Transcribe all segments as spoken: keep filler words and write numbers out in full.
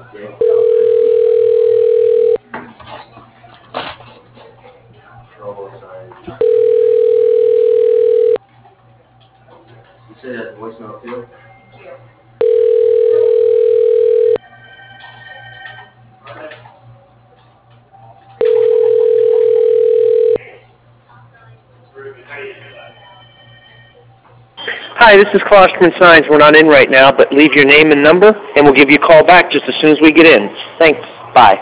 You said it has voicemail too? Hi, this is Klosterman Signs. We're not in right now, but leave your name and number, and we'll give you a call back just as soon as we get in. Thanks. Bye.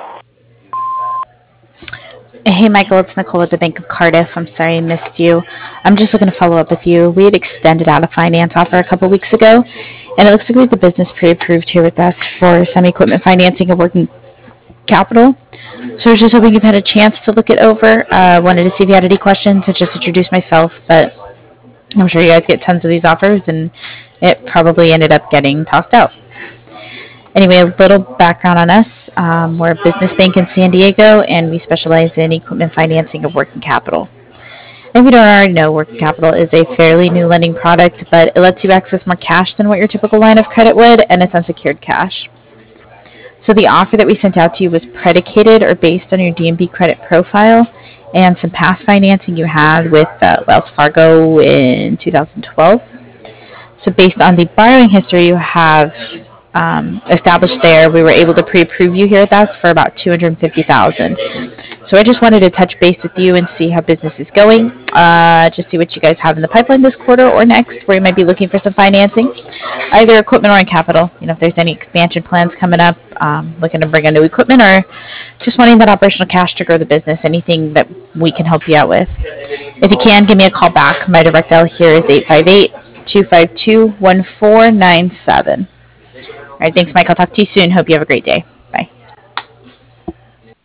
Hey, Michael, it's Nicole at the Bank of Cardiff. I'm sorry I missed you. I'm just looking to follow up with you. We had extended out a finance offer a couple weeks ago, and it looks like we have the business pre-approved here with us for some equipment financing and working capital. So I was just hoping you've had a chance to look it over. I uh, wanted to see if you had any questions. I just introduced myself, but I'm sure you guys get tons of these offers, and it probably ended up getting tossed out. Anyway, a little background on us. Um, we're a business bank in San Diego, and we specialize in equipment financing and working capital. And if you don't already know, working capital is a fairly new lending product, but it lets you access more cash than what your typical line of credit would, and it's unsecured cash. So the offer that we sent out to you was predicated or based on your D and B credit profile and some past financing you had with uh, Wells Fargo in two thousand twelve. So based on the borrowing history you have um, established there, we were able to pre-approve you here at us for about two hundred fifty thousand dollars. So I just wanted to touch base with you and see how business is going, uh, just see what you guys have in the pipeline this quarter or next, where you might be looking for some financing, either equipment or in capital. You know, if there's any expansion plans coming up, um, looking to bring in new equipment, or just wanting that operational cash to grow the business, anything that we can help you out with. If you can, give me a call back. My direct dial here is eight five eight, two five two, one four nine seven. All right, thanks, Mike. I'll talk to you soon. Hope you have a great day.